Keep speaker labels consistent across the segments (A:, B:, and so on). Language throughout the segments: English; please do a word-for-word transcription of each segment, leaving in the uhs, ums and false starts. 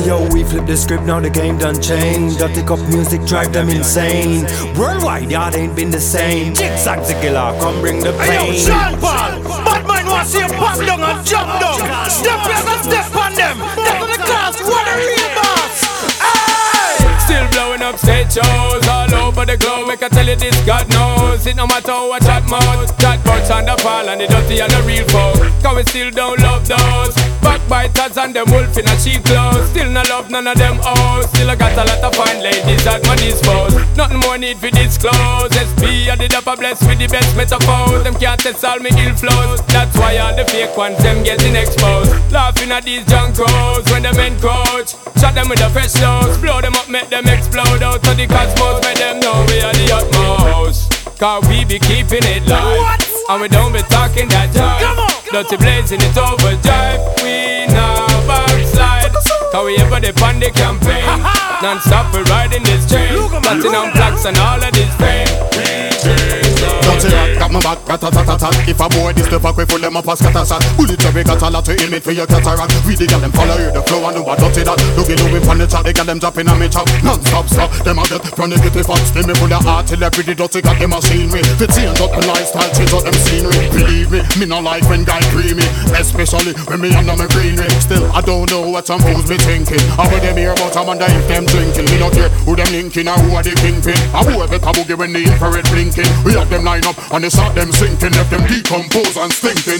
A: yo, we flip the script, now the game done changed. Dirty Cup music drive them insane. Worldwide, y'all ain't been the same. Zigzag the killer, come bring the pain.
B: Hey yo, Sean Paul, bad man want see you pop down and jump down. Step here and step on them. Step on the class, what a real boss. Hey!
C: Still blowing up stage shows all over the globe. I can tell you this, God knows. It no matter how I chat mouth, chat box and the fall and the dirty and the real folk. Cause we still don't love those backbiters and them wolf in a cheap clothes. Still no love none of them hoes. Still I got a lot of fine ladies at money's foes. Nothing more need for disclose. S P I did up a bless with the best metaphors. Them can't test all me ill flows. That's why all the fake ones them getting exposed. Laughing at these junk crows when them encroach. Shot them with the fresh nose. Blow them up, make them explode out to the cosmos. Make them know we are the utmost. Cause we be keeping it live.
B: What?
C: And we don't be talking that time. Dirty blazing it overdrive. We now backslide. Cause we ever depend the campaign. Non-stop we riding this train. Platinum plaques and all of this fame.
D: Dirty rat, got my back, rat tat tat tat. If a boy this the fuck we full them up as catasat. Bullet we got a lot to aim it for your cataract. We the gal them follow you the flow and do what dirty that. Look at doing from the chat, they got them dropping on me chop. Non-stop stop, them a get from the kitty fox. They me full of art till every day dirty got them machinery. Fit change up the lifestyle, change up them scenery. Believe me, me no like when guy free me. Especially when me under my greenery. Still, I don't know what some fools be thinking. I heard them hear about I wonder if them drinking. Me not care who them linking or who are the kingpin. I who ever boogie when the infrared blinking. We have them line up and they start them sinking. Left them decompose and stinking.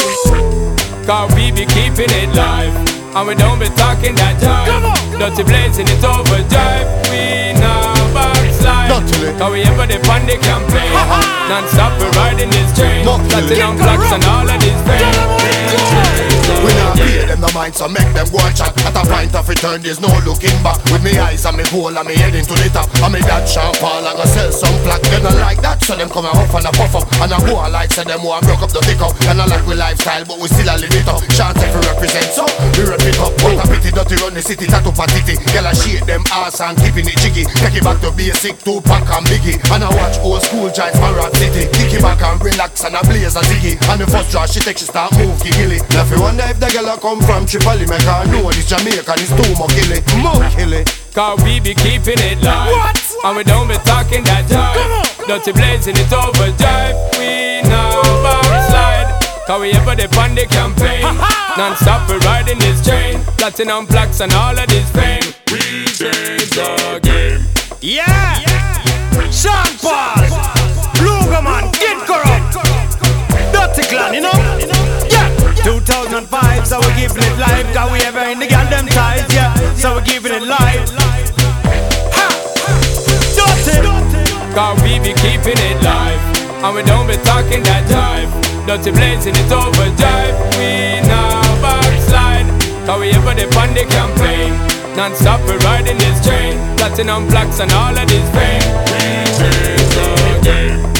C: Cause we be keeping it live. And we don't be talking that time. Dirty blazing it overdrive. We now backslide. Cause we ever depend the campaign. Non-stop we riding this train. Platinum plaques and all of this fame.
D: We not pay them no mind, so make them go and chat. At a point of return, there's no looking back. With me eyes and me hole and me head into the top. And me that Sean Paul and go sell some plaque. They not like that, so them come and huff and a puff up. And I go and like, say them who broke up the pick up. And I like we lifestyle, but we still a live it up. Chance if we represent, so we rep it up. What a pity, dirty run the city, tattoo for titty. Girl I shake them ass and keeping it jiggy. Take it back to basic, Tupac and Biggie. And I watch old school giants from Rap City. Kick it back and relax and I blaze a ziggy. And the first draw she take, she start move gilly. Now if you wonder if the girl a come from Tripoli, make her know this Jamaican is too muckily, muckily.
C: Cause we be keeping it live.
B: What?
C: And we don't be talking that time. Dirty blazing it overdrive. We now backslide. Cause we ever depend the campaign. Non-stop we riding this train. Platinum plaques and all of this fame. We change the game.
B: Yeah, yeah. Sean Paul, Lugerman, Kid Corrupt, Dirty Clan, you know? Yeah. two thousand five, so we're giving it live. Cause we ever in the goddamn ties, yeah. So we're giving it live. Ha! Dirty!
C: Cause we be keeping it live. And we don't be talking that jive. Dirty blazing it overdrive. We now backslide. Cause we ever depend the campaign. Non-stop we riding this train. Platinum plaques and all of this fame. We change the game.